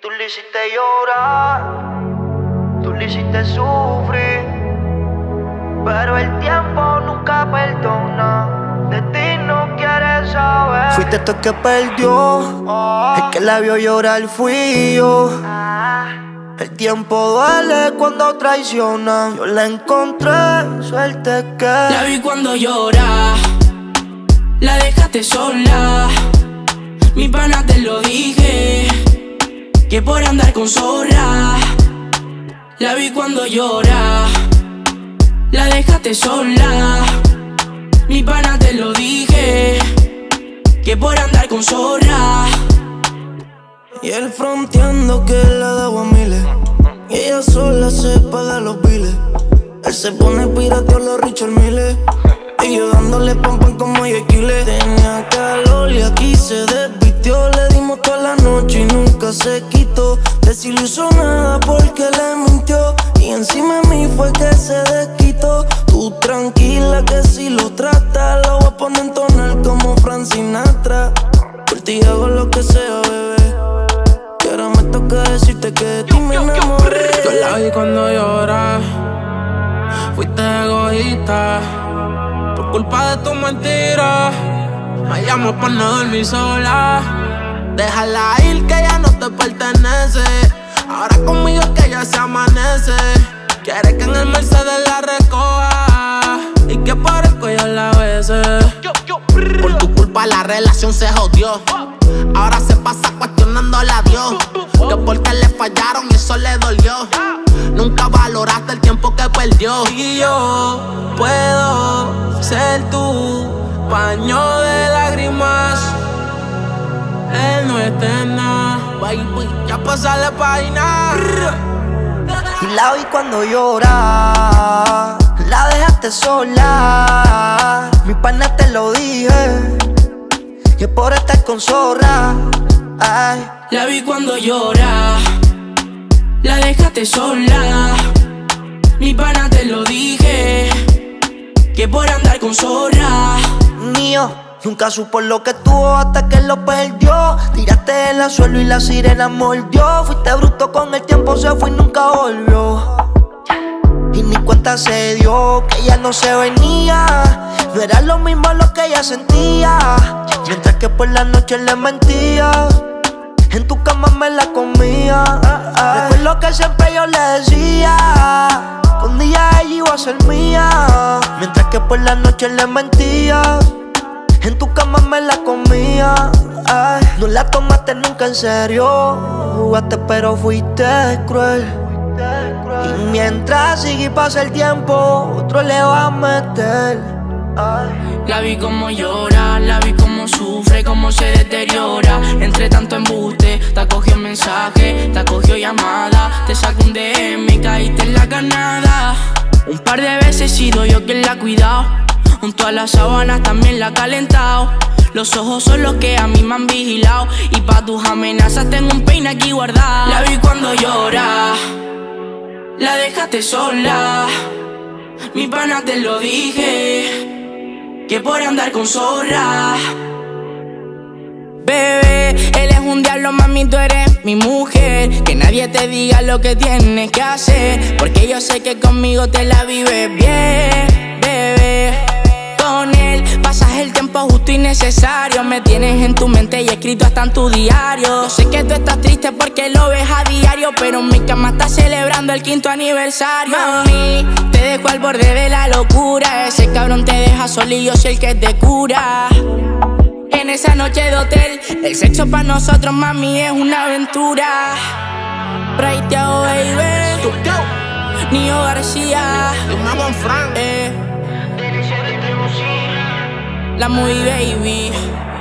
Tú le hiciste llorar, tú le hiciste sufrir, pero el tiempo nunca perdona. De ti no quieres saber. Fuiste tú el que perdió, el que la vio llorar fui yo. El tiempo duele cuando traiciona. Yo la encontré, suerte que la vi cuando llora, la dejaste sola. Mi pana te lo dije, que por andar con zorra. La vi cuando llora, la dejaste sola. Mi pana te lo dije, que por andar con zorra. Y él fronteando que la daba a miles, y ella sola se paga los biles. Él se pone pirateo los Richard Miles, y yo dándole pam pam como Yequile. Tenía calor y aquí se desvistió. Le dimos toda la noche y nunca se quitó. Desilusionada porque le mintió, y encima de mí fue que se desquitó. Tú tranquila que si lo trata, lo voy a poner en tonal como Frank Sinatra. Por ti hago lo que sea, bebé, y ahora me toca decirte que de ti me enamoré. Yo la vi cuando llora, fuiste egoísta. Por culpa de tu mentira, me llamo por no dormir sola. Déjala ir que ya no te pertenece. Ahora conmigo es que ya se amanece. Quiere que en el Mercedes la recoja y que por el cuello la bese. Por tu culpa la relación se jodió. Ahora se pasa cuestionándole a Dios, que porque le fallaron y eso le dolió. Nunca valoraste el tiempo que perdió. Y yo puedo ser tu paño de lágrimas. Él no está en nada, baby, ya pasa la página. Y la vi cuando llora, la dejaste sola. Mi pana te lo dije, que por estar con zorra. Ay. La vi cuando llora, la dejaste sola. Mi pana te lo dije, que por andar con zorra. Mío, nunca supo lo que tuvo hasta que lo perdió. Tiraste en el suelo y la sirena mordió. Fuiste bruto con el tiempo, se fue y nunca volvió. Y ni cuenta se dio que ella no se venía. No era lo mismo lo que ella sentía. Mientras que por la noche le mentía, en tu cama me la comía. Recuerdo que siempre yo le decía que un día ella iba a ser mía. Mientras que por la noche le mentía, en tu cama me la comía. Ay, no la tomaste nunca en serio, jugaste pero fuiste cruel. Y mientras sigue y pasa el tiempo, otro le va a meter. Ay. La vi como llora, la vi como sufre, como se deteriora. Entre tanto embuste, te cogió mensaje, te cogió llamada. Te sacó un DM y caíste en la carnada. Un par de veces he sido yo quien la ha cuidado, junto a las sábanas también la ha calentado. Los ojos son los que a mí me han vigilado, y pa' tus amenazas tengo un peine aquí guardado. La vi cuando llora, la dejaste sola. Mi pana te lo dije, que por andar con zorra. Bebé, él es un diablo, mami, tú eres mi mujer. Que nadie te diga lo que tienes que hacer, porque yo sé que conmigo te la vives bien, bebé. Con él pasas el tiempo justo y necesario. Me tienes en tu mente y escrito hasta en tu diario. Yo sé que tú estás triste porque lo ves a diario, pero en mi cama está celebrando el 5º aniversario. Mami, te dejo al borde de la locura. Ese cabrón te deja solo y yo soy el que te cura. En esa noche de hotel, el sexo para nosotros, mami, es una aventura. Praiteado, baby, Nio García, Frank. La Movie Baby.